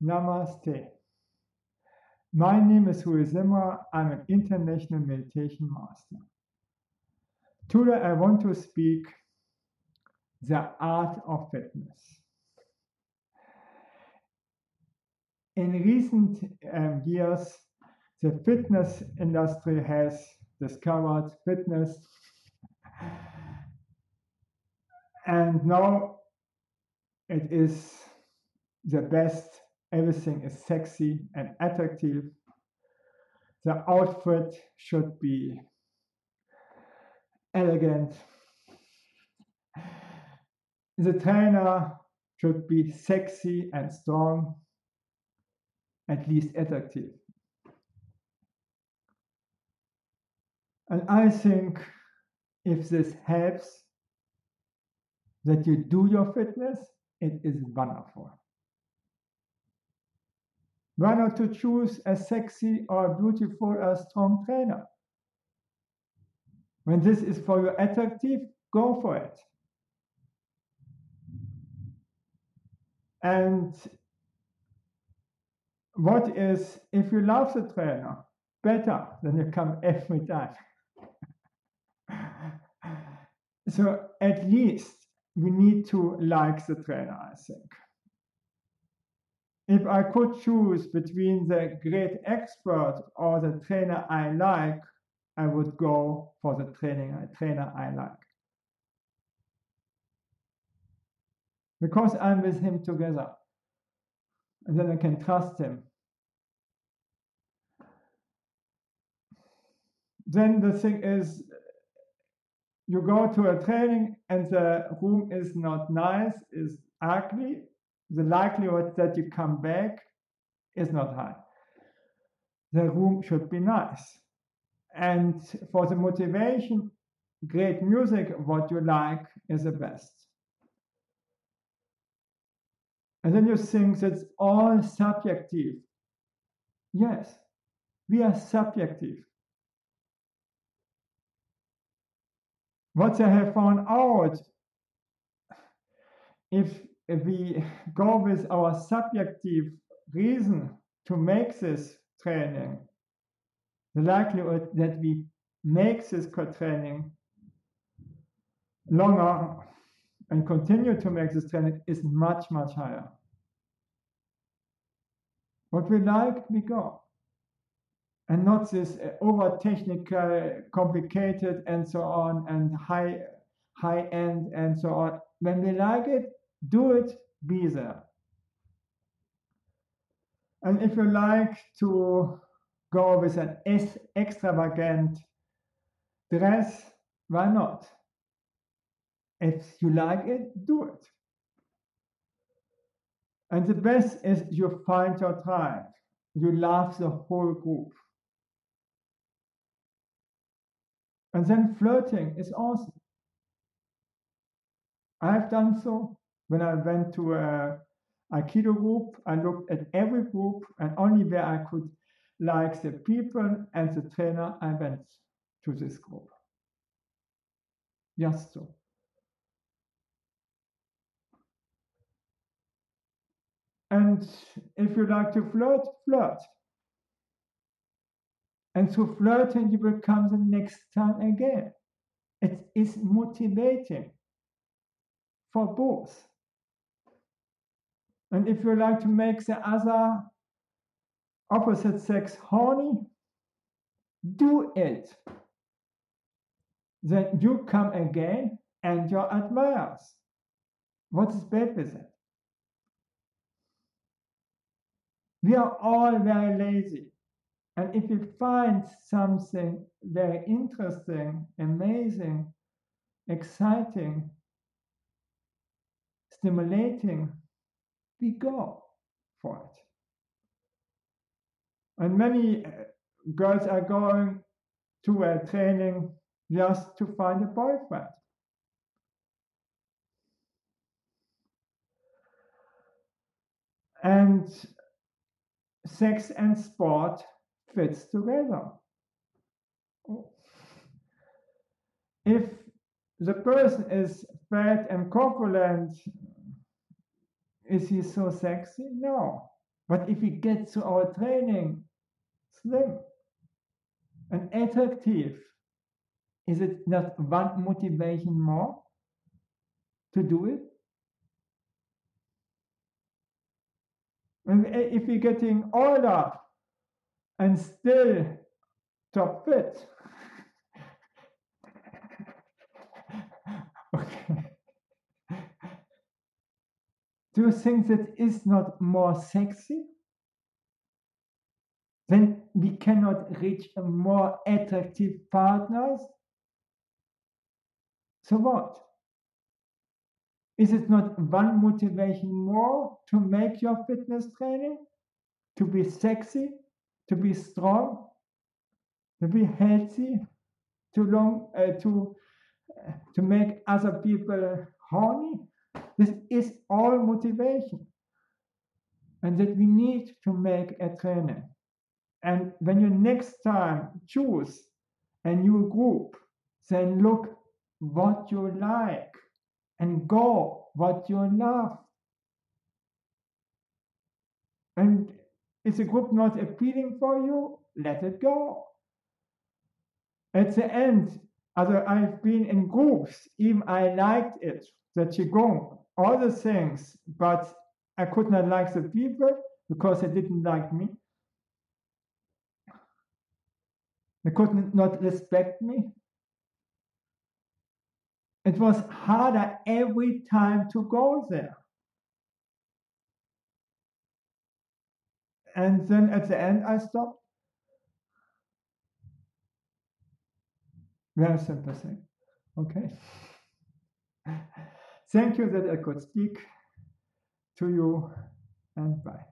Namaste. My name is Rui Zimmer. I'm an international meditation master. Today I want to speak the art of fitness. In recent years, the fitness industry has discovered fitness, and now it is the best. Everything is sexy and attractive. The outfit should be elegant. The trainer should be sexy and strong, at least attractive. And I think if this helps that you do your fitness, it is wonderful. Why not to choose a sexy or beautiful or strong trainer? When this is for you attractive, go for it. And what is, if you love the trainer, better than you come every time. So at least we need to like the trainer, I think. If I could choose between the great expert or the trainer I like, I would go for the trainer I like. Because I'm with him together. And then I can trust him. Then the thing is, you go to a training and the room is not nice, is ugly, the likelihood that you come back is not high. The room should be nice. And for the motivation, great music, what you like, is the best. And then you think that's all subjective. Yes, we are subjective. What I have found out, if we go with our subjective reason to make this training, the likelihood that we make this training longer and continue to make this training is much, much higher. What we like, we go. And not this over technical, complicated, and so on, and high end, and so on. When we like it, do it, be there. And if you like to go with an extravagant dress, why not? If you like it, do it. And the best is you find your tribe. You love the whole group. And then flirting is awesome. I've done so when I went to a Aikido group. I looked at every group, and only where I could like the people and the trainer, I went to this group. Just so. And if you like to flirt, flirt. And through flirting, you will come the next time again. It is motivating for both. And if you like to make the other opposite sex horny, do it. Then you come again and your admirers. What is bad with it? We are all very lazy. And if you find something very interesting, amazing, exciting, stimulating, we go for it. And many girls are going to a training just to find a boyfriend. And sex and sport fits together. If the person is fat and corpulent, is he so sexy? No. But if we get to our training slim and attractive, is it not one motivation more to do it? And if we're getting older and still top fit, okay, do you think that is not more sexy? Then we cannot reach a more attractive partners. So what? Is it not one motivation more to make your fitness training? To be sexy, to be strong, to be healthy, to make other people horny? This is all motivation. And that we need to make a training. And when you next time choose a new group, then look what you like and go what you love. And is a group not appealing for you? Let it go. At the end, I've been in groups, even I liked it, the Qigong, all the things, but I could not like the people because they didn't like me. They could not respect me. It was harder every time to go there. And then at the end, I stopped. Very simple thing. Okay. Thank you that I could speak to you, and bye.